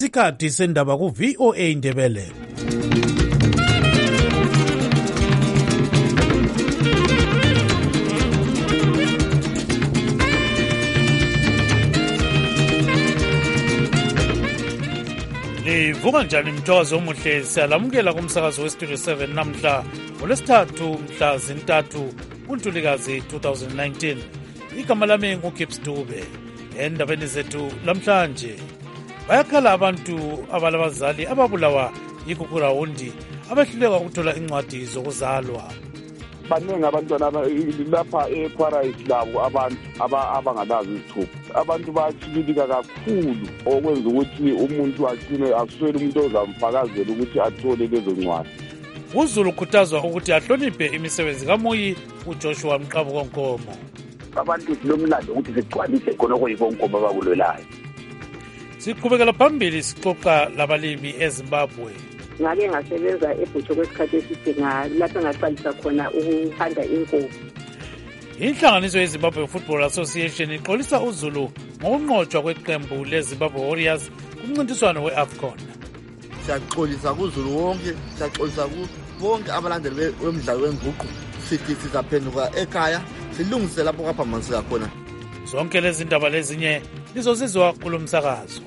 Isikhathi sendaba ku VOA Indebele. Livuka njani mthokozo omuhle, siyalamukela kumsakazo westudio 7 namhla ngolwesithathu mhla zintathu kuNtulikazi 2019. Igama lami nguGibbs Dube. Endabeni zethu lamhlanje, bayakhala abantu abalabazali ababulawa yikukurawundi abehluleka ukuthola incwadi zokuzalwa. Baningi abantwana lapha eParadise labo abantu abangalazi izithupha. Abantu bayachibilika kakhulu okwenza ukuthi umuntu agcine aswele umuntu ozamfakazela ukuthi athole lezo ncwadi. UZulu ukhuthazwa ukuthi ahloniphe imisebenzi kaMuyi uJoshua Mqabuko Nkomo. Abantu sinomlando ukuthi sigcwalise khona okuyibonkomo abakulwelayo. Siqhubekela phambili sixoxa labalimi eZimbabwe. Ngake ngasebenza eButho kwesikhathi eside lapho ngaqalisa khona ukuhanda inkomo. Inhlanganiso yeZimbabwe Football Association ixolisa uZulu ngokunqotshwa kweqembu leZimbabwe Warriors kumncintiswano weAFCON. Siyaxolisa kuZulu wonke, siyaxolisa bonke abalandeli wemidlalo wenguqu. Sithi sizaphenduka ekhaya silungise lapho kaphambaniseka khona. Zonke lezi ndaba lezinye lizozizwa kulo msakazo.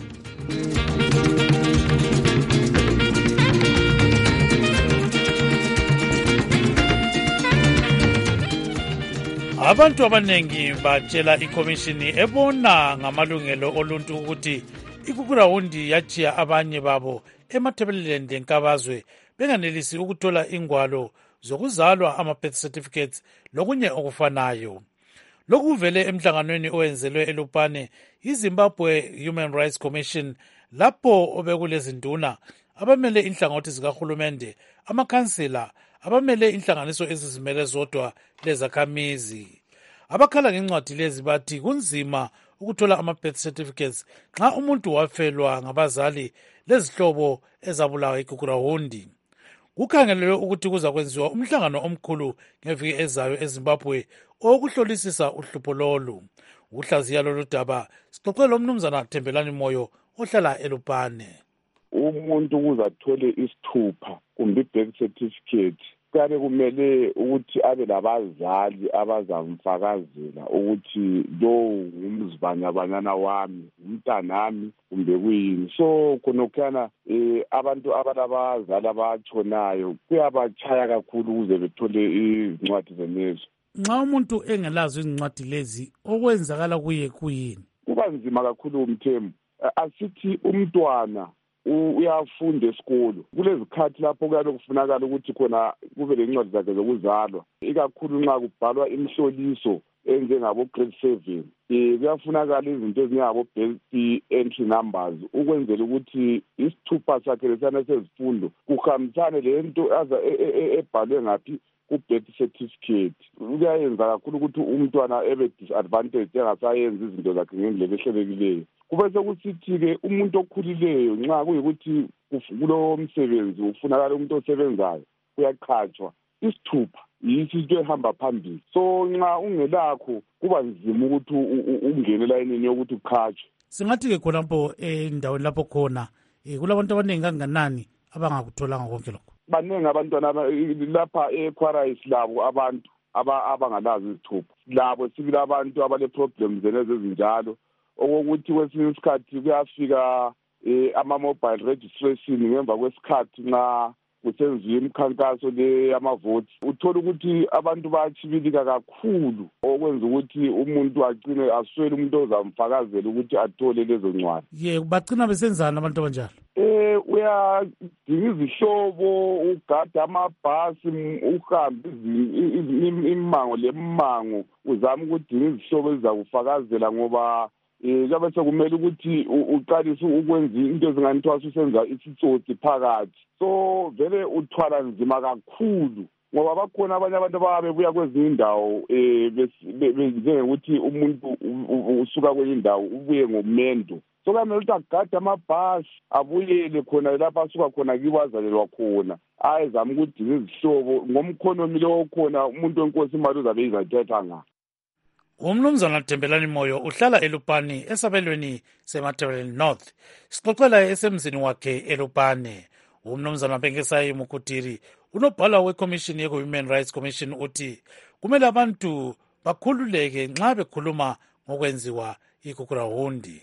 Abantu abanengi batshela ikomishini ebona ngamalungelo oluntu ukuthi ikukurawundi yachiya abanye babo emathebeleleni lenkabazwe benganelisi ukuthola ingwalo zokuzalwa ama-birth certificates lokunye okufanayo. Lokhu kuvele emhlanganweni owenzelwe eLupane yiZimbabwe Human Rights Commission lapho obekulezinduna abamele inhlangothi zikahulumende, amakhansela, abamele inhlanganiso ezizimele zodwa lezakhamizi. Abakhala ngencwadi lezi bathi kunzima ukuthola ama-birth certificates nxa umuntu wafelwa ngabazali lezihlobo ezabulawa ikukurawundi. Kukhangelelwe ukuthi kuza kwenziwa umhlangano omkhulu ngeviki ezayo eZimbabwe okuhlolisisa uhlupho lolu. Ukuhlaziya lolu daba sixoxe lomnumzana Thembelani Moyo ohlala eLupane. Umuntu ukuze athole isithupha kumbe i-birth certificate kuyabe kumele ukuthi abe labazali abazamfakazela ukuthi lowu ngumzibanyabanyana wami, umntanami kumbe kuyini. So khonokhana abantu abalabazali abatshonayo kuyabachaya kakhulu ukuze bethole izincwadi zenezo. Nxa umuntu engelazo izincwadi lezi okwenzakala kuye kuyini? Kuba nzima kakhulu umthembu. Asithi umntwana uyafunda esikolo, kulezikhathi lapho kuyabe kufunakala ukuthi khona kube lencwadi zakhe zokuzalwa, ikakhulu nxa kubhalwa imihloliso enjengabo grade 7. Kuyafunakala izinto ezinjengabo birth entry numbers ukwenzela ukuthi isithupha sakhe lesana sezifundo kuhambisane lento ebhalwe ngaphi ku-birth certificate. Kuyayenza kakhulu ukuthi umntwana ebe disadvantaged engasayenzi izinto zakhe ngendlela ehlelekileyo. Kube sekusithi-ke umuntu okhulileyo nxa kuyikuthi kulo msebenzi ufunakala umuntu osebenzayo uyaqhatshwa, isithupha yiso into ehamba phambili. So nxa ungelakho kuba nzima ukuthi ungene elayinini yokuthi uqhatshwe. Singathi-ke khonapho endaweni lapho khona kulabantu abaningi kanganani abangakutholanga konke lokho? Baningi abantwana lapha eParadise labo abantu abangalazi izithupha. Labo sibili abantu abale-problems zenezi ezinjalo, okokuthi kwesinye isikhathi kuyafika ama-mobile registration ngemva kwesikhathi nxa kusenziwa imikhankaso le yamavoti. Uthola ukuthi abantu bayachibilika kakhulu okwenza ukuthi umuntu agcine aswele umuntu ozamfakazela ukuthi athole lezo ncwadi. Bagcina besenzana abantu abanjalo? Uyadinga izihlobo, ugada amabhasi, uhambe imango lemango uzama ukudinga izihlobo ezizakufakazela ngoba kuyabe sekumele ukuthi uqalise ukwenza into ezinganithiwa usenza isitsotsi phakathi. So vele uthwala nzima kakhulu ngoba bakhona abanye abantu ababebuya kwezinye indawo njengekuthi umuntu usuka kwenye indawo ubuye ngomendo. So kuyamele ukuthi agade amabhasi abuyele khona lapho asuka khona kibo azalelwa khona ayezama ukudinga izihlobo ngomkhonomi lo khona umuntu wenkosi imali uzabe izathetha ngayo. Umnumzana Thembelani Moyo uhlala eLupane esabelweni seMatabeleland North. Sixoxela esemzini wakhe eLupane. Umnumzana Mpengesayi Mukutiri unobhala weCommission ye-Human Rights Commission uthi kumele abantu bakhululeke nxa bekhuluma ngokwenziwa iGugurawundi.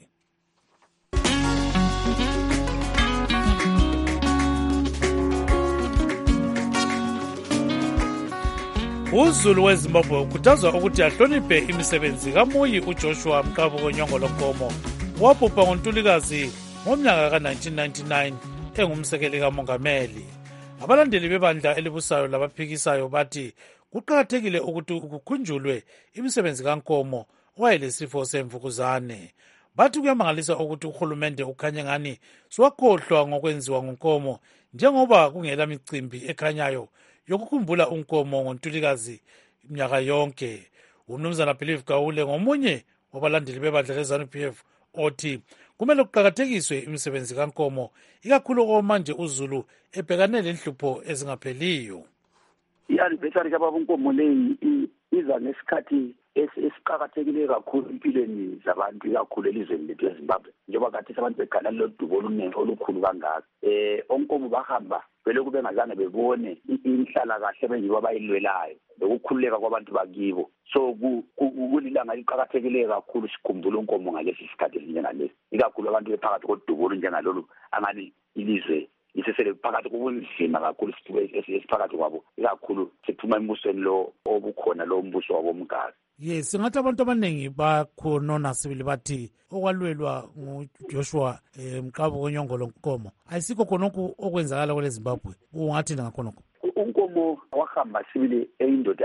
UZulu weZimbabwe ukhuthazwa ukuthi ahloniphe imisebenzi kaMuyi uJoshua Mqabuko Nyongolo Nkomo wabhubha ngoNtulikazi ngomnyaka ka-1999 engumsekeli kamongameli. Abalandeli bebandla elibusayo labaphikisayo bathi kuqakathekile ukuthi kukhunjulwe imisebenzi kaNkomo owayelesifo semvukuzane. Bathi kuyamangalisa ukuthi uhulumende ukhanye ngani siwakhohlwa ngokwenziwa nguNkomo njengoba kungela micimbi ekhanyayo yokukhumbula uNkomo ngoNtulikazi iminyaka yonke. Umnumzana Believe Gawule ngomunye wabalandeli bebandla leZANU-PF othi kumele kuqakathekiswe imisebenzi kaNkomo ikakhulu manje uZulu ebhekane lenhlupho ezingapheliyo. I-anniversary kababa uNkomo leyi iza ngesikhathi esiqakathekile kakhulu empilweni zabantu ikakhulu elizweni lethu eZimbabwe njengoba kade abantu bekhala lolu dubo olukhulu kangaka. ONkomo bahamba belokhu bengazange bebone inhlalakahle benjiwa abayilwelayo lokukhululeka kwabantu bakibo. So kulilanga eliqakathekile kakhulu sikhumbula uNkomo ngalesi sikhathi esinjengalesi ikakhulu abantu bephakathi kodubo njengalolu angani ilizwe isesele phakathi kubunzima kakhulu esiphakathi kwabo ikakhulu siphuma embusweni lo obukhona lo mbuso wabomkazi. Yes, singathi abantu abaningi bakhonona sibili bathi okwalwelwa nguJoshua Mqabuko Nyongolo Nkomo ayisikho khonokho okwenzakala kwele Zimbabwe. Ungathi ngakhonokho uNkomo wahamba sibili eyindoda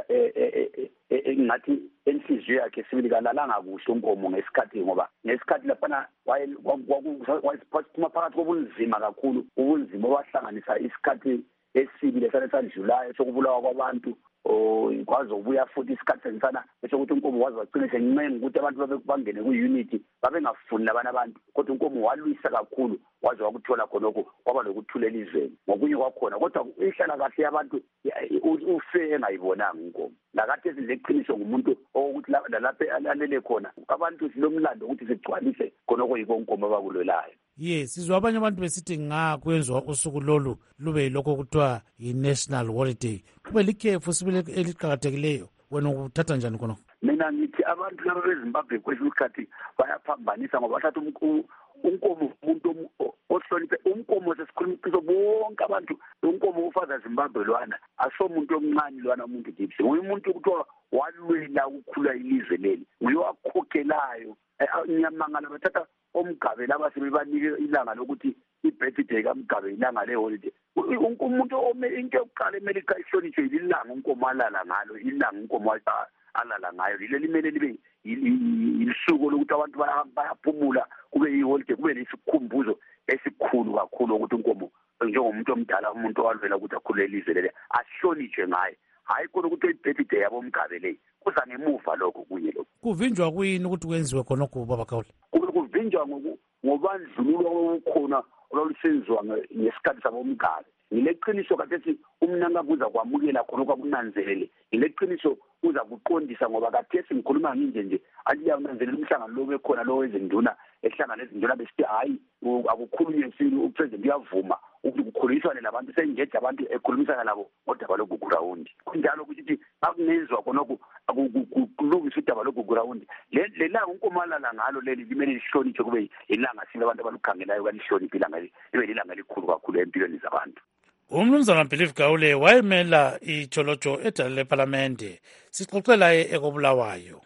engathi enhliziyo yakhe sibili kalalanga kuhle uNkomo ngesikhathi ngoba ngesikhathi laphana wayephuma phakathi kobunzima kakhulu ubunzima wahlanganisa isikhathi esibi lesandlulayo sokubulawa kwabantu kwaze ubuya futhi isikhathi sensana esokuthi uNkomo waze waqinisa ncenga ukuthi abantu bangene ku-unity babengafuni labana abantu kodwa uNkomo walwisa kakhulu waze wakuthola khonokho kwaba lokuthulela elizweni ngokunye kwakhona kodwa ihlala kahle yabantu ufe engayibonanga uNkomo lakade sileqiniso ngumuntu okuthi lapha alalele khona abantu silomlando ukuthi sigcwalise khonokho yiko uNkomo abakulwelayo. Yes, sizwa abanye abantu besithi kwenziwa usuku lolu lube yilokho kuthiwa yi-national holiday kube likhefu sibile eliqakathekileyo. Wena ukuthatha njani khona? Mina ngithi abantu laba beZimbabwe kwesinye isikhathi bayaphambanisa ngoba bathatha uNkomo umuntu ohloniphe uNkomo sesikhulumisa bonke abantu uNkomo ufaza Zimbabwe lwana asomuntu omncane lwana umuntu Gibson umuntu kuthiwa walwela ukukhula ilizwe leli uyowakhokhelayo nyamangala bathatha omgabe laba sebebanike ilanga lokuthi i-birthday kaMgabe ilanga le-holiday. Umuntu into yokuqala emele ihlonitshwe ilanga uNkomo alala ngalo ilanga uNkomo alala ngayo lile limele libe ilisuku lokuthi abantu bayaphumula kube yi-holiday kube lesikhumbuzo esikhulu kakhulu ukuthi uNkomo njengomuntu omdala umuntu owalwela ukuthi akhulule ilizwe leli ahlonitshwe ngaye hayi khona ukuthi i-birthday yabo Mgabe leyi kuza ngemuva lokho kunye lokho. Kuvinjwa kuyini ukuthi kwenziwe khonokho baba Khawule? Kuvinjwa ngobandlululo obukhona olwalusenziwa ngesikhathi sabomgabe. Ngileqiniso kathethi umnanga kuza kwamukela khona kwakunanzelele. Ngileqiniso uza kuqondisa ngoba kathesi ngikhuluma nje aliyananzelela umhlangano lo bekhona lo wezinduna ehlangana ezinduna besithi hayi akukhulunywe sini upresident uyavuma ukuthi kukhuliswane labantu sengeje abantu ekhulumisana nabo ngodaba loGugurawundi. Kunjalo ukuthi akunenzwa khonokho akulungiswa udaba loGugurawundi. Lelanga uNkomo alala ngalo leli limele lihlonitshwe kube ilanga sile abantu abalukhangelayo balihloniphe ilanga libe ilanga elikhulu kakhulu empilweni zabantu. Umnumzana Believe Gawule wayemela iJolojo edala leParlamente. Sixoxela ekobulawayo.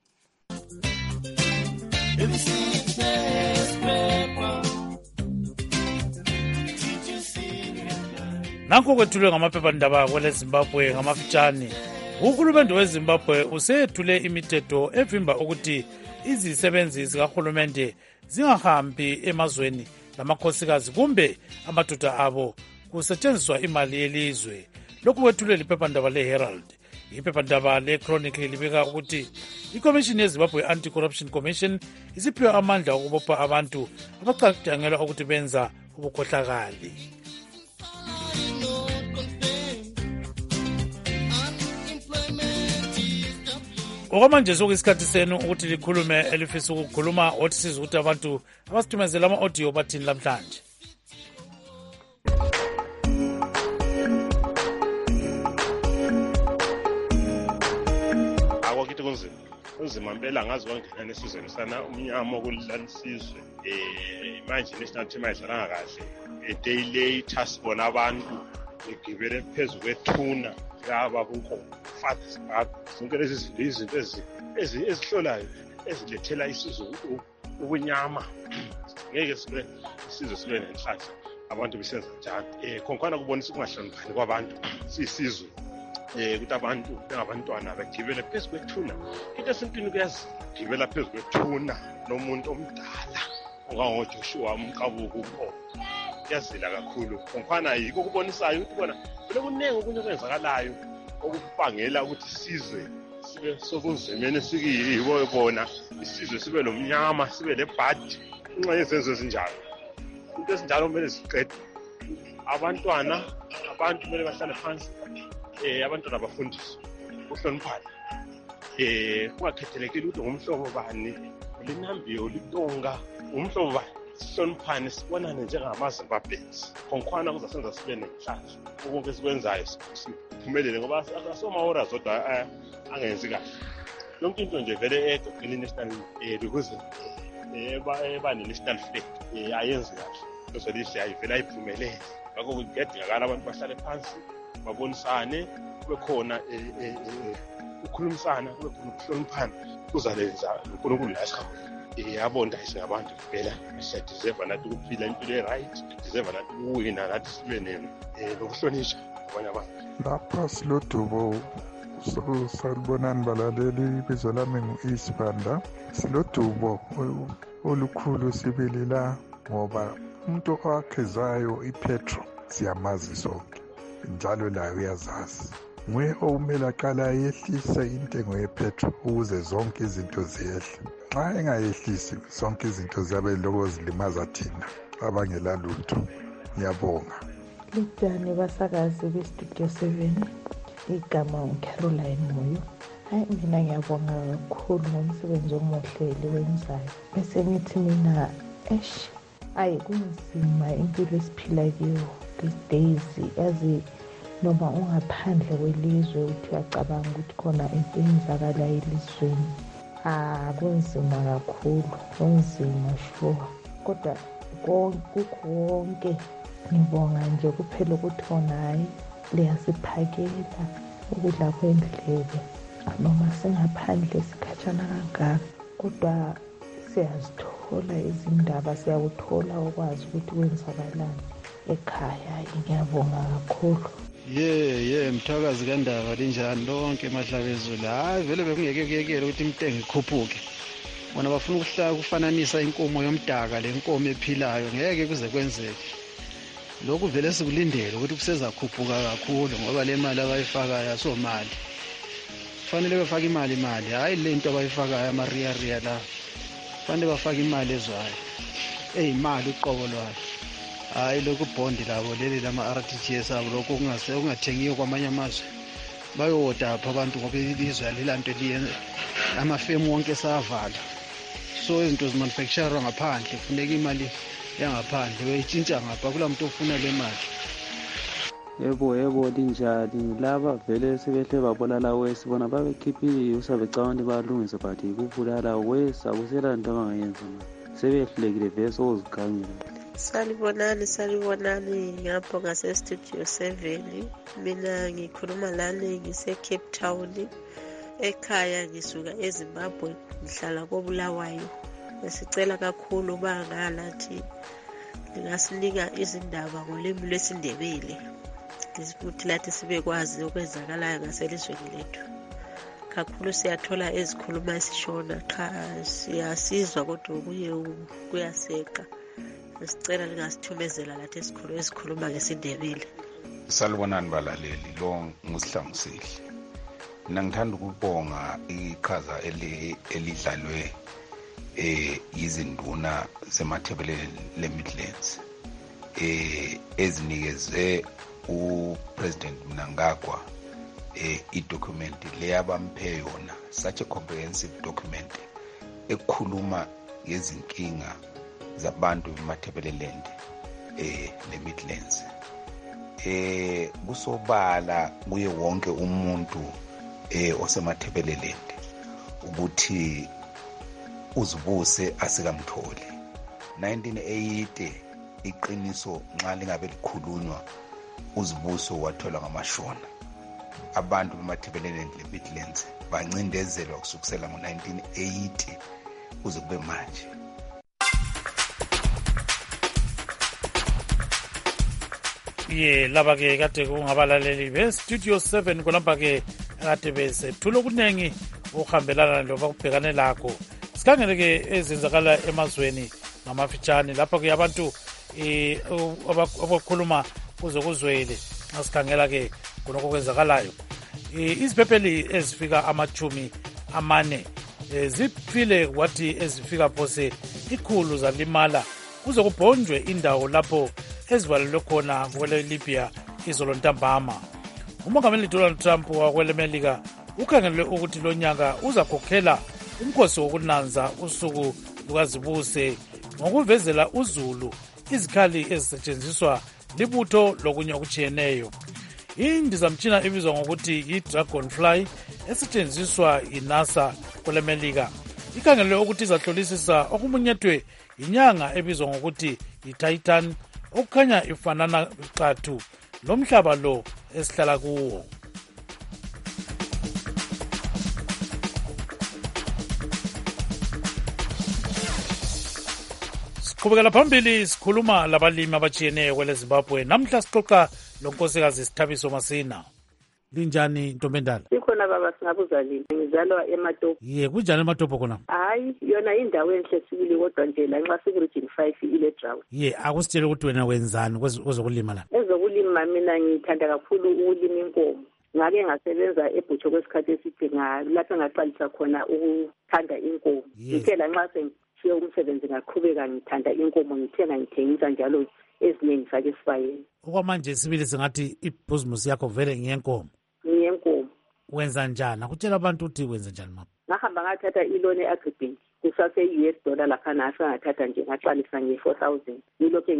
Nanku kwethulwe ngamaphephandaba kwele Zimbabwe ngamafitshane. Uhulumende weZimbabwe usethule imithetho evimba ukuthi izisebenzi zikahulumende zingahambi emazweni lamakhosikazi kumbe amadoda abo kusetshenziswa imali yelizwe. Lokhu kwethulwe liphephandaba leHerald. Iphephandaba leChronicle libika ukuthi iCommission yeZimbabwe Anti-Corruption Commission isiphiwe amandla okubopha abantu abacatshangelwa ukuthi benza ubukhohlakali. okwamanje sokuyisikhathi senu ukuthi likhulume elifisa ukukhuluma othi siza ukuthi abantu abasithumezela ama-audio bathini lamhlanje. Akithi kunzima impela ngazi kwangena nesizweni sana umnyama okulilanisizwe manje national team ayidlalanga kahle day later sibona abantu begibele phezulu kwethuna laba bunkomo fathers zonke lezi izinto ezihlolayo ezilethela isizwe ubunyama ngeke sibe isizwe sibe nenhlanhla abantu besenza njalo khonkhana kubonisa ukungahloniphani kwabantu sisizwe ukuthi abantu bengabantwana bagibele phezu kwethuna into esintwini kuyazigibela phezu kwethuna nomuntu omdala ongangoJoshua umqabuko ukho kuyazila kakhulu khonkhana yiko kubonisayo ukuthi bona kunekunenge okunye okwenzakalayo okubangela ukuthi isizwe sibe sobunzimeni sikiyibo bona isizwe sibe lomnyama sibe lebhadi nxa yezenzo ezinjalo into ezinjalo kumele ziqedwe abantu kumele bahlale phansi abantwana bafundiswe ukuhloniphana kungakhethelekile ukuthi ngumhlobo bani ulinambiyo ulitonga umhlobo bani sihloniphane sibonane njengamaZimbabweans khonkhwana kuzasenza sibe nenhlanhla konke esikwenzayo siphumelele ngoba asomahora zodwa angenzi kahle yonke into nje vele egqokeni national ukuze eba ne-national flag ayenzi kahle lozolihle ayivele ayiphumelele ngakho kuyadingakala abantu bahlale phansi babonisane kube khona ukukhulumisana kube khona ukuhloniphana kuzalenza uNkulunkulu la esikhona yabonda singabantu phela siyadeserve nathi ukuphila impilo e-right deserve nathi ukuwina nathi sibe nokuhlonishwa abanye abantu lapha silodubo salibonani balaleli ibizo lami ngu-Isibanda silodubo olukhulu sibelela ngoba umuntu owakhezayo ipetro siyamazi sonke njalo layo uyazazi nguye okumele aqala yehlise intengo yepetro ukuze zonke izinto ziyehle xa engayehlisi zonke izinto ziyabe lokho zilimaza thina abangela lutho. Ngiyabonga. Litjani basakazi bestudio 7 igama uCaroline Moyo. Hayi mina ngiyabonga kakhulu ngomsebenzi omuhle wenzayo. Bese ngithi mina ayi kunzima impilo esiphila kiyo these days yazi noma ungaphandle kwelizwe uthi uyacabanga ukuthi khona into enzakalayo elizweni. Kunzima kakhulu, kunzima sure. Kodwa konke ngibonga nje kuphela ukuthi khona hayi liyasiphakela ukudla kwendlebe noma singaphandle sikhatshana kangaka kodwa siyazithola izindaba siyakuthola ukwazi ukuthi kwenzakalani ekhaya. Ngiyabonga kakhulu. Mthakazi kaNdaba linjani lonke emadlabezulu. Hayi vele bekungeke kuyekela ukuthi intengo ikhuphuke. Bona bafuna ukufananisa inkomo yomdaka lenkomo ephilayo ngeke kuze kwenzeke. Lokhu vele sikulindele ukuthi kusezakhuphuka kakhulu ngoba le mali abayifakayo asomali. Kufanele bafake imali hayi le into abayifakayo amariya la. Kufanele bafake imali ezwayo. Imali uqobo lwayo. Hayi lokhu bondi labo leli lama-RTGS abo lokhu kungathengiyo kwamanye amazwe bayodapha abantu ngoba ilizwe alilanto eliyenza amafemu wonke savala so izinto zimanufacturwa ngaphandle kufuneka imali yangaphandle beyitshintsha ngapha kula muntu ofuna le mali. Yebo linjani laba vele sebehle babulala wesibona babekhiphi usabecabanga balungise but kubulala wesa akuselanto abangayenza sebehlekile vele sozigangela. Salibonani ngapho ngase-Studio 7. Mina ngikhuluma lana ngise-Cape Town. Ekhaya ngisuka eZimbabwe, ngihlala koBulawayo. Besicela kakhulu bangalathi lingasinika izindaba ngolimi lwesiNdebele. Ukuthi lathi sibekwazi okwenzakalayo ngaselizweni lethu. Kakhulu siyathola ezikhuluma isishona cha siyasizwa kodwa kuyaseka. Sicela lingasithumezela lathi esikhuluma ngesindebele. Salibonani balaleli lo ngusihlangusihle. Mina ngithanda ukubonga iqhaza elidlalwe izinduna zemathebeleni leMidlands ezinikeze uPresident Mnangagwa i-document le abamphe yona, such a comprehensive document ekhuluma ngezinkinga zabantu bemathebeleland ne-Midlands. Kusobala kuye wonke umuntu osemathebeleland ukuthi uzibuse asikamtholi. 1980 iqiniso nxa lingabe likhulunywa uzibuso wathola ngamashona. Abantu bemathebeleland ne-Midlands bancindezelwa kusukisela ngo-1980 kuze kube manje. Laba ke kade kungabalaleli be-Studio 7 kulapha ke kade besethula okuningi okuhambelana loba kubhekane lakho. Sikhangele ke ezenzakala emazweni ngamafitshane lapha ke abantu abakhuluma kuze kuzwele. Asikhangela ke kunoko kwenzakalayo. Iziphepheli ezifika 40 zifile wathi ezifika phose 100 zalimala kuze kubhonjwe indawo lapho ezivalelwe khona kwele Libya izolo ntambama. Umongameli Donald Trump wakwele Melika ukhangelwe ukuthi lo nyaka uzakhokhela umkhosi wokunanza usuku lukazibuse ngokuvezela uzulu izikhali ezisetshenziswa libutho lokunye okutshiyeneyo. Indizamtshina ibizwa ngokuthi yi-Dragonfly esetshenziswa yi-NASA kwele Melika ikhangelwe ukuthi izahlolisisa okumunyethwe inyanga ebizwa ngokuthi yi-Titan okukhanya ifanana qathu lomhlaba lo esihlala kuwo. Siqhubekela phambili sikhuluma labalimi abatshiyeneyo kwele Zimbabwe. Namhla sixoxa lonkosikazi Sithabiso Masina. Linjani Ntombendala? Sikhona baba singabuza lini. Ngizalwa eMatopo. Kunjani eMatopo khona? Hayi yona indawo enhle sibili kodwa nje la nxa siku-region 5 ile drought. Akusitshele ukuthi wena wenzani kwezokulima la? Ezokulima mina ngithanda kakhulu ukulima inkomo. Ngake ngasebenza eButho kwesikhathi eside lapho ngaqalisa khona ukuthanda inkomo. Ngithe la nxa sengithiye umsebenzi ngaqhubeka ngithanda inkomo ngithengisa njalo eziningi sake sifayeni. Okwamanje sibili singathi ibhizimusi yakho vele ngiyenkomo. Ngiyenkomo. Wenza njani? Akutshela abantu ukuthi wenza njani mama? Ngahamba ngathatha iloni e-Agribank kusase-US dollar laphana ngathatha nje ngaqalisa nge-4,000. Ngilokhe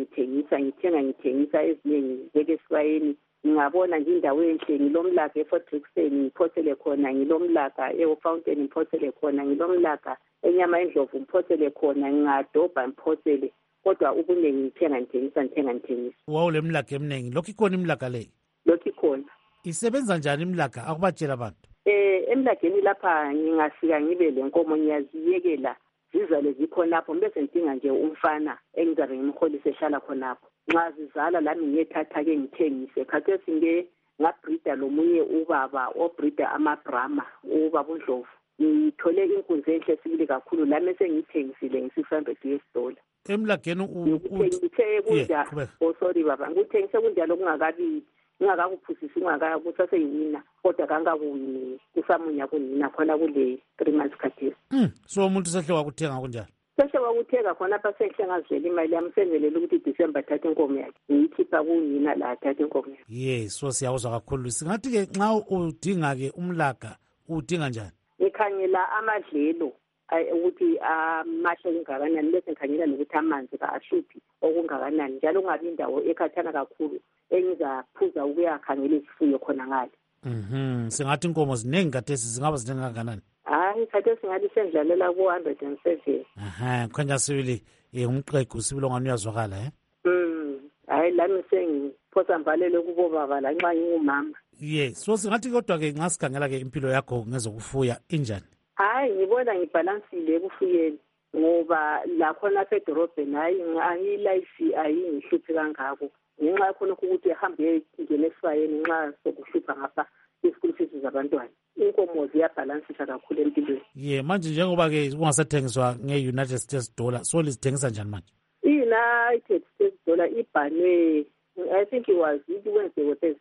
ngithengisa eziningi zeke sifayeni. Ngingabona nje indawo enhle ngilomlaka eFort Rixton ngiphothele khona, ngilomlaka eFountain ngiphothele khona, ngilomlaka enyama endlovu ngiphothele khona, ngingadobha ngiphothele. Kodwa ubuningi ngithengisa. Wawule mlaka eminingi. Lokhu ikhona imlaka le? Lokhu ikhona. Isebenza njani imlaka? Akubatshela abantu. Emlakeni lapha ngingafika ngibe lenkomo ngiyaziyekela zizale zikhonapho bese ngidinga nje umfana engizabe ngimholise ehlala khonapho. Nxa zizala lami ngiyethatha-ke ngithengise. Khathesi ngabhrida lomunye ubaba obrida amabrahma ubaba uNdlovu. Ngithole inkunzi enhle sibili kakhulu lami sengiyithengisile nge-$600. Emlageni ngithe kunjalo. Sorry baba, ngikuthengise kunjalo ngingakakuphusisi kusaseyinina kodwa kangakuwini kusamunya kunina khona kule 3 months khathesi. So umuntu sehle wakuthenga kunjalo? Sehle wakuthenga khona pha sehle ngazwela imali yami senzelele ukuthi December thatha inkomo yakhe ngiyikhipha kunina la thatha inkomo yakhe. So siyawuzwa kakhulu. Singathi-ke nxa udinga-ke umlaga udinga njani? Ngikhangela amadlelo ukuthi amahle okungakanani bese ngikhangela nokuthi amanzi kahluphi okungakanani njalo kungabi indawo ekhathana kakhulu engizaphuza ukuyakhangela izifuyo khona ngale. Singathi inkomo ziningi khathesi zingaba ziningi kangakanani? Hayi khathesi singathi sendlalela ku-107. Khanya sibili umqegu sibili ongani uyazwakala hayi lami sengiphosa mvalele kubo baba la nxa ngingumama. So singathi kodwa-ke nxa sikhangela-ke impilo yakho ngezokufuya injani? Hayi ngibona ngibhalansile ekufuyeni ngoba lakhona apha edorobheni hayi ilife ayingihluphi kangako ngenxa yakhonokho ukuthi ehambe ngene esifayeni nxa sokuhlupha ngapha isikulu fees zabantwana. Inkomo ziyabhalansisa kakhulu empilweni. Manje njengoba-ke kungasathengiswa nge-United States dollar so lizithengisa njani manje? I-United States dollar ibhanwe I think it was Wednesday or Thursday.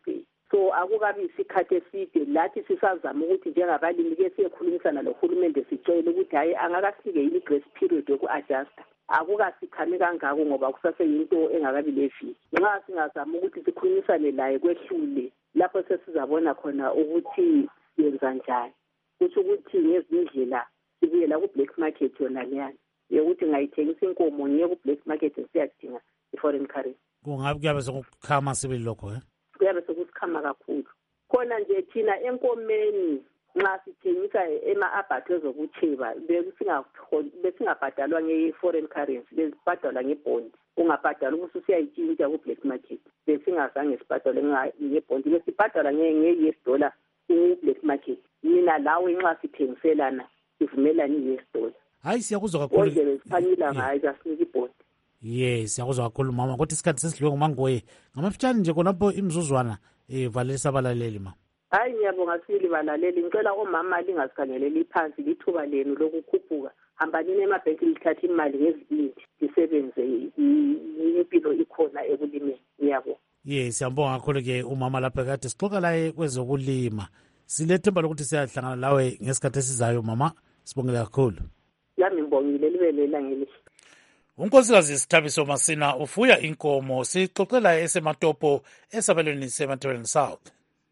so akukabi isikhathi eside lathi sisazama ukuthi njengabalimi ke siyekhulumisana lohulumende sicela ukuthi hayi angakafike yini grace period yoku-adjusta akukasikhame kangako ngoba kusaseyinto engakabi leviki. Nxa singazama ukuthi sikhulumisane laye kwehlule lapho sesizabona khona ukuthi yenza njani. Kusho ukuthi ngezindlela sibuyela ku-black market yona leyana yokuthi ngayithengisa inkomo ngiye ku-black market siyadinga i-foreign currency. Kungabe kuyabe sekukhama sibili lokho kuyabe sekusikhama kakhulu. Khona nje thina enkomeni nxa sithengisa ema-abhathi ezokucheba besingabhadalwa nge-foreign currency besibhadalwa ngebhondi. Ungabhadala ukuthi usiyayitshintsha ku-black market besingazange sibhadalwe ngebhondi besibhadalwa nge-US dollar ku-black market. Mina lawe nxa sithengiselana sivumelana i-US dollar. Hayi siyakuzwa kakhulu. Kodwa besiphanyula ngayo kasinike ibhondi. Yes, siyakuzwa kakhulu mama kodwa isikhathi sesidliwe ngumangoye. Ngamafitshane nje khonapho imizuzwana valelisa abalaleli ma. Hayi ngiyabonga sibili balaleli ngicela omama lingasikhangeleli phansi lithuba lenu lokukhuphuka. Hambanini emabhenki lithatha imali ngezibindi lisebenze impilo ikhona ekulimeni. Ngiyabonga. Yes, siyabonga kakhulu ke umama lapha kade sixoxa laye kwezokulima. Silethemba lokuthi siyahlangana lawe ngesikhathi esizayo mama. Sibongela kakhulu. Yami ngibongile libelela ngelihle. Unkosikazi Sithabiso Masina ufuya inkomo sixoxela esematopo esabelweni seMatabeleland South.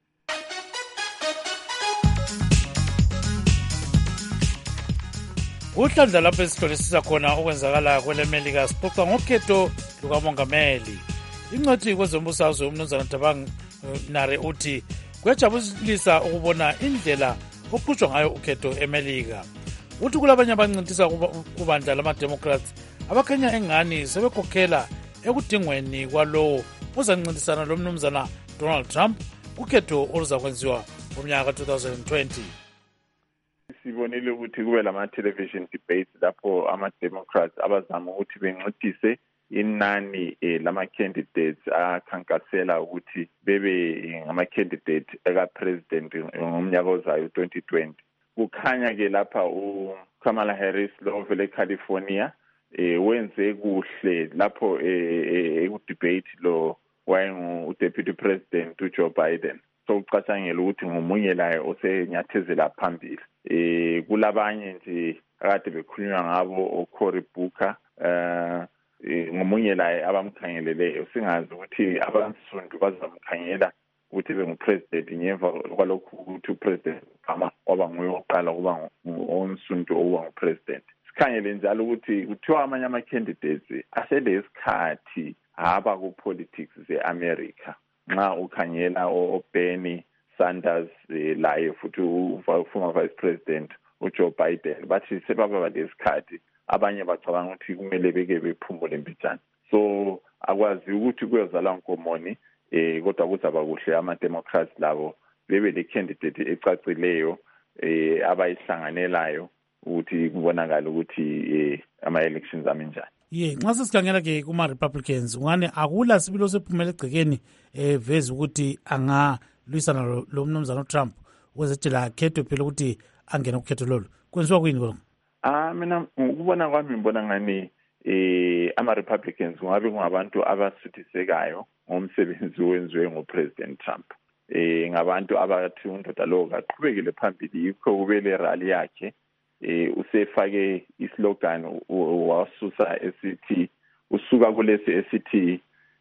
Uhlandla lapho esihlolisisa khona okwenzakala kwelemelika sixoxa ngokhetho lukamongameli. Ingcwethi kwezombusazwe umnumzana Thabang Nare uthi kuyajabulisa ukubona indlela oqhutshwa ngayo ukhetho eMelika. Uthi kulabanye abancintisa kubandla lama-Democrats abakhanya engani sebekhokhela ekudingweni kwalowo ozancintisana lomnumzana Donald Trump kukhetho oluzakwenziwa ngomnyaka ka-2020. Sibonile ukuthi kube lama-television debates lapho ama-Democrats abazama ukuthi bencedise inani lama-candidates akhankasela ukuthi bebe ngama-candidate eka-president ngomnyaka ozayo 2020. Kukhanya-ke lapha uKamala Harris lo ovela eCalifornia wenze kuhle lapho ekudebate lo wayengu-deputy president uJoe Biden. So ucatshangela ukuthi ngomunye laye osenyathezela phambili. Kulabanye nje akade bekhulunywa ngabo oCory Booker ngomunye laye abamkhangeleleyo singazi ukuthi abansundu bazamkhangela ukuthi bengupresident ngemva kwalokhu ukuthi upresident Obama waba nguye oqala ukuba onsundu okuba ngupresident. Sikhangele njalo ukuthi kuthiwa amanye ama-candidates aselesikhathi haba ku-politics ze-America. Nxa ukhangela oBernie Sanders laye futhi former vice president uJoe Biden bathi sebaba lesikhathi abanye bacabanga ukuthi kumele beke bephumule mbijana. So akwazi ukuthi kuyozala nkomoni kodwa kuzaba kuhle ama-Democrats labo bebe le-candidate ecacileyo abayihlanganelayo ukuthi kubonakala ukuthi ama-elections ami njani. Nxa sesikhangela-ke kuma-Republicans ungane akula sibilo sephumela egcekeni veze ukuthi angalwisana lo mnumzana uTrump kwezethi la khetho phela ukuthi angene kukhetho lolu kwenziwa kuyini koloko? Mina ukubona kwami ngibona ngani ama-Republicans kungabe kungabantu abasuthisekayo ngomsebenzi owenziwe nguPresident Trump. Ngabantu abathi undoda lo kaqhubekele phambili yikho kube le rally yakhe usefake islogan wasusa esithi usuka kulesi esithi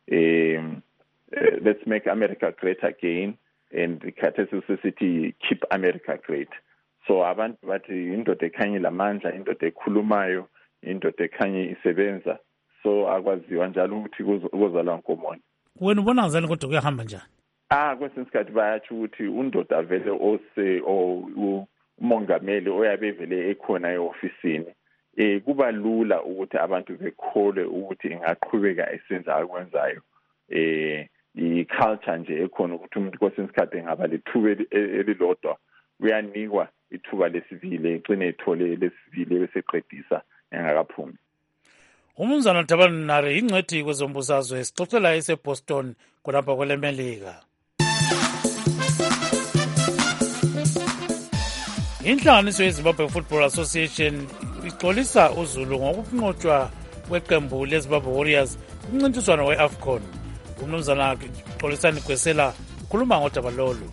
let's make America great again and khathesi usesithi keep America great. So abantu bathi indoda ekhanye lamandla indoda ekhulumayo indoda ekhanye isebenza so akwaziwa njalo ukuthi kuzalwa nkomoni. Wena ubona ngazani kodwa kuyahamba njani? Kwesinye isikhathi bayatsho ukuthi undoda vele umongameli oyabe vele ekhona e-ofisini kuba lula ukuthi abantu bekholwe ukuthi ingaqhubeka esenza akwenzayo. I-culture nje ekhona ukuthi umuntu kwesinye isikhathi engaba lethuba elilodwa uyanikwa ithuba lesibili egcine ethole lesibili beseqedisa engakaphumi. Umnumzana Thabang Nare ingcwethi kwezombusazwe sixoxela eseBoston khonapha kwelemelika. Inhlanganiso yeZimbabwe Football Association ixolisa uZulu ngokunqotshwa kweqembu leZimbabwe Warriors kumncintiswano we-AFCON. Umnumzana Xolisani Gwesela khuluma ngodaba lolu.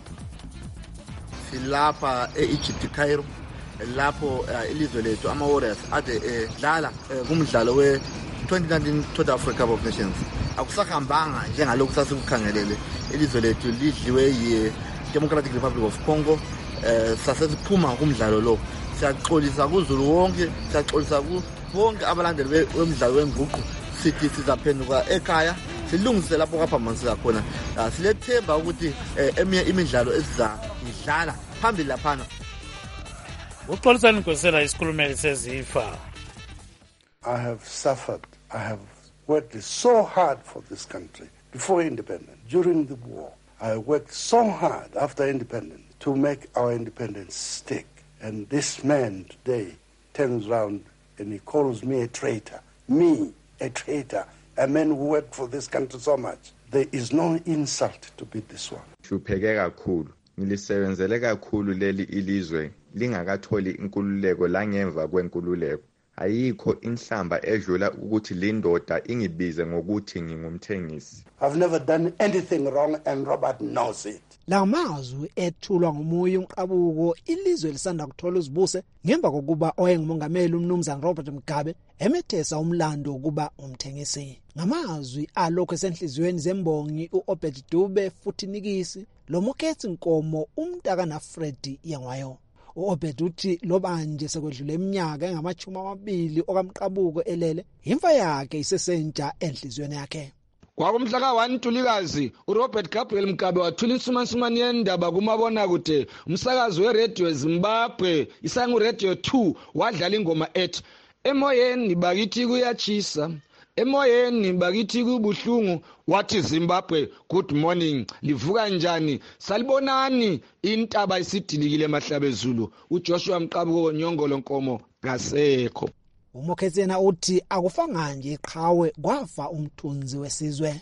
Silapha e-Egypt Cairo lapho ilizwe lethu ama-Warriors ade dlala kumdlalo we-2019 Total Africa Cup of Nations. Akusahambanga njengalokhu sasikukhangelele. Ilizwe lethu lidliwe yi-Democratic Republic of Congo. Sasesiphuma kumdlalo lo. Siyaxolisa kuzulu wonke, siyaxolisa bonke abalandeli wemidlalo wenguqu. Sithi sizaphenduka ekhaya silungise lapho kaphambaniseka khona. Silethemba ukuthi eminye imidlalo esizayidlala phambili laphana. Uxolisani Nkwesela isikhulumeli sezifa. I have suffered. I have worked so hard for this country before independence. During the war, I worked so hard after independence to make our independence stick. And this man today turns around and he calls me a traitor. Me, a traitor. A man who worked for this country so much. There is no insult to beat this one. Shupheke kakhulu. Nilisebenzele kakhulu leli ilizwe lingakatholi inkululeko la ngemva kwenkululeko. Ayikho inhlamba edlula ukuthi lindoda ingibize ngokuthi ngingumthengisi. I've never done anything wrong and Robert knows it. La mazwi ethulwa ngomoya umqabuko ilizwe lisanda kuthola uzibuse ngemva kokuba oyengumongameli umnumzana Robert Mugabe emethesa umlando ukuba umthengisi. Ngamazwi alokho esenhlizweni zembongi uObed Dube futhi Nikisi loMoketsi Nkomo umntaka na Freddy Yengwayo. uObed uthi lobanje sekwedlule iminyaka engama-20 okamqabuko elele imfa yakhe isesentsha enhlizweni yakhe. Kwakumhla ka-1 Ntulikazi uRobert Gabriel Mugabe wathula insumansumane yendaba kumabonakude umsakazi weRadio Zimbabwe isangu Radio 2 wadlala ingoma ethi emoyeni bakithi kuyachisa emoyeni bakithi kubuhlungu wathi Zimbabwe good morning livuka njani salibonani intaba isidilikile emahlabezulu uJoshua Mqabuko Nyongolo Nkomo kasekho. Umokhetsena uthi akufanga nje iqhawe kwafa umthunzi wesizwe.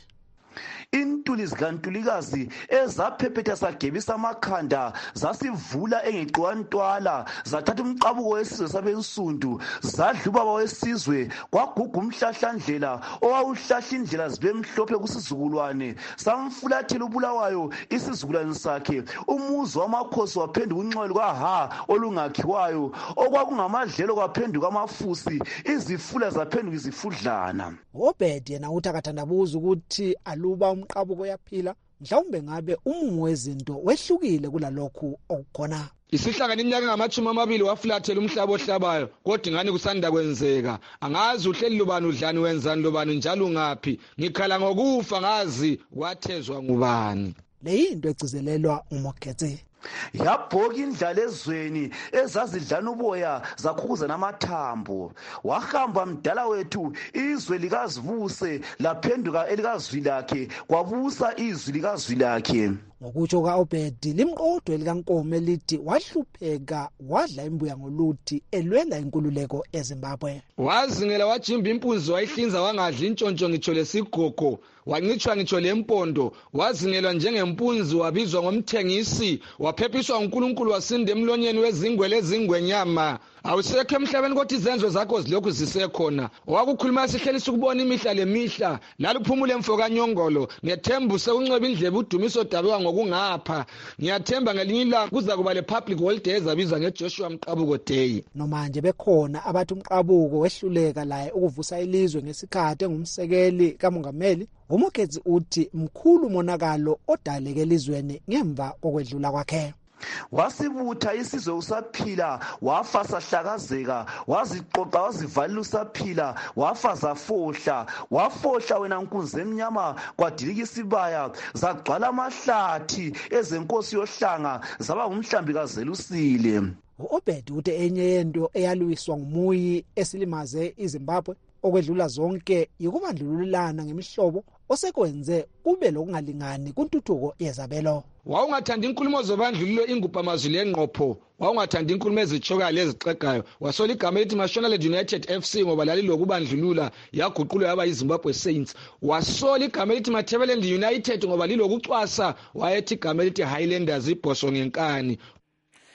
Intuli zikantulikazi ezaphephetha sagebisa amakhanda zasivula engeqwantwala zathatha umqabuko wesizwe sabensundu zadlubaba wesizwe kwaguga umhlahlandlela owawuhlahla indlela zibe mhlophe kusizukulwane samfulathela ubulawayo isizukulwane sakhe umuzi wamakhosi waphenduka unxele kwaha olungakhiwayo okwakungamadlelo kwaphenduka amafusi izifula zaphenduka izifudlana. uObed yena uthi akathandabuza ukuthi aluba umqabuko yaphila mhlawumbe ngabe umumo wezinto wehlukile kulalokhu okukhona. Isihlangana iminyaka engama-20 wafulathela umhlaba ohlabayo kodwa ngani kusanda kwenzeka angazi uhleli lobani udlani wenzani lobani njalo ungaphi ngikhala ngokufa ngazi kwathezwa ngubani. Le yinto egcizelelwa uMoketse. Yabhoka indlala ezweni ezazidlana uboya zakhukuza namathambo wahamba mdala wethu izwe likazivuse laphenduka elikazwi lakhe kwabusa izwi likazwi lakhe. Ngokutsho kaObed limqodo likaNkomo elithi wahlupheka wadla imbuya ngoluthi elwela inkululeko eZimbabwe. Wazingela wajimba impunzi wayihlinza wangadla intshontsho ngitsho lesigogo wancitshwa ngitsho lempondo wazingelwa njengempunzi wabizwa ngomthengisi waphephiswa uNkulunkulu wasinde emlonyeni wezingwele ezingwenyama. Awusekho emhlabeni kodwa izenzo zakho zilokhu zisekhona owakukhuluma sihlelisa ukubona imihla lemihla laluphumule mfoka Nyongolo ngethemba usekunceba indlebe udumiso dabeka ngokungapha ngiyathemba ngelinye ilanga kuza kuba le public holiday ezabizwa ngeJoshua Mqabuko Day. Nomanje bekhona abathi umqabuko wehluleka laye ukuvusa ilizwe ngesikhathi engumsekeli kamongameli. uMoketsi uthi mkhulu umonakalo odaleke elizweni ngemva kokwedlula kwakhe. Wasibutha isizwe usaphila wafa sahlakazeka waziqoqa wazivalela usaphila wafa zafohla wafohla wena nkunzi emnyama kwadilika isibaya zagcwala amahlathi ezenkosi yohlanga zaba umhlambi kazelusile. uObed uthi enye yento eyaluwiswa ngumuyi esilimaze iZimbabwe okwedlula zonke yikubandlululana ngemihlobo osekwenze kube lokungalingani kuntuthuko yezabelo. Wawungathanda inkulumo zobandlululo ingupha amazwi lenqopho wawungathanda inkulumo ezitshokayo lezixegayo wasola igama elithi Mashonaland United FC ngoba lalilokubandlulula yaguqulwa yaba yiZimbabwe Saints wasola igama elithi Matabeleland United ngoba lilokucwasa wayethi igama elithi Highlanders ibhoso ngenkani.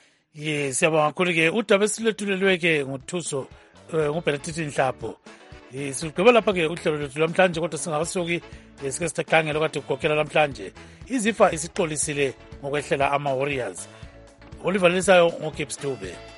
Yes, siyabonga kakhulu ke udaba esilethulelwe ke ngothuso nguBenedict Nhlapho sigqiba lapha-ke uhlelo lwethu lamhlanje kodwa singakasuki sike sithakhangela okade kugokhela lamhlanje izifa isixolisile ngokwehlela ama-warriors oliver lisayo ngogibbs dube